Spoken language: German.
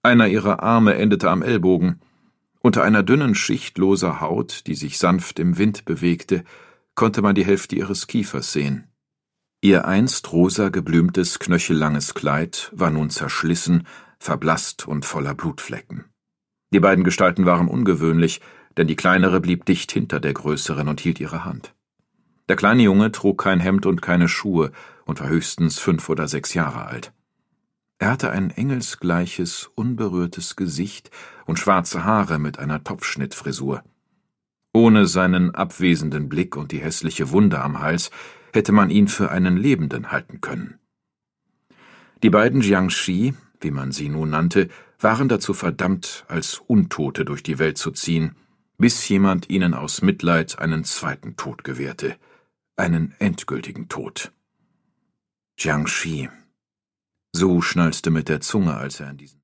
Einer ihrer Arme endete am Ellbogen. Unter einer dünnen Schicht loser Haut, die sich sanft im Wind bewegte, konnte man die Hälfte ihres Kiefers sehen. Ihr einst rosa geblümtes, knöchellanges Kleid war nun zerschlissen, verblasst und voller Blutflecken. Die beiden Gestalten waren ungewöhnlich, denn die kleinere blieb dicht hinter der größeren und hielt ihre Hand. Der kleine Junge trug kein Hemd und keine Schuhe und war höchstens 5 oder 6 Jahre alt. Er hatte ein engelsgleiches, unberührtes Gesicht und schwarze Haare mit einer Topfschnittfrisur. Ohne seinen abwesenden Blick und die hässliche Wunde am Hals hätte man ihn für einen Lebenden halten können. Die beiden Jiangshi, wie man sie nun nannte, waren dazu verdammt, als Untote durch die Welt zu ziehen, bis jemand ihnen aus Mitleid einen zweiten Tod gewährte, einen endgültigen Tod. Jiangshi. So schnalzte mit der Zunge, als er an diesen